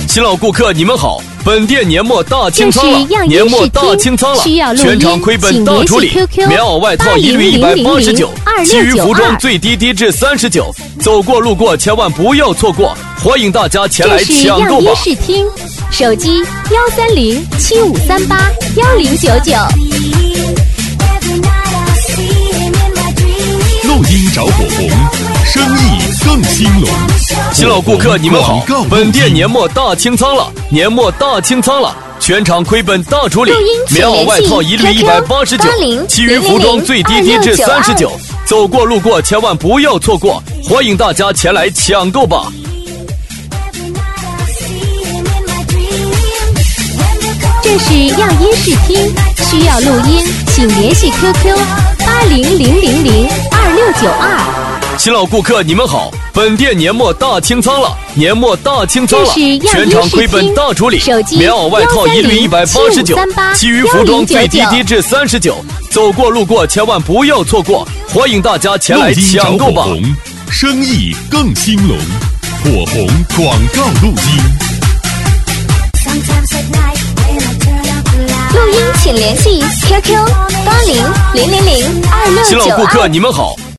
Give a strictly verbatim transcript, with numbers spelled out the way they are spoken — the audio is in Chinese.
新老顾客你们好，本店年末大清仓了，年末大清仓了，全场亏本大处理，棉袄外套一律一百八十九，其余服装最低低至三十九，走过路过千万不要错过，欢迎大家前来抢购吧。 这是样衣视听，手机幺三零七五三八幺零九九。 录音找火红，生意更兴隆。 新老顾客你们好，本店年末大清仓了，年末大清仓了，全场亏本大处理，棉袄外套一律一百八十九，其余服装最低低至三十九，走过路过千万不要错过，欢迎大家前来抢购吧。 这是样衣视听，需要录音请联系 Q Q 八零零零零二六九二。 新老顾客你们好，本店年末大清仓了，年末大清仓了，全场亏本大处理，棉袄外套一律一百八十九，其余服装最低低至三十九，走过路过千万不要错过，欢迎大家前来抢购吧。 生意更兴隆，火红广告录音。 录音请联系 Q Q 八零零零零二六九二。 新老顾客你们好。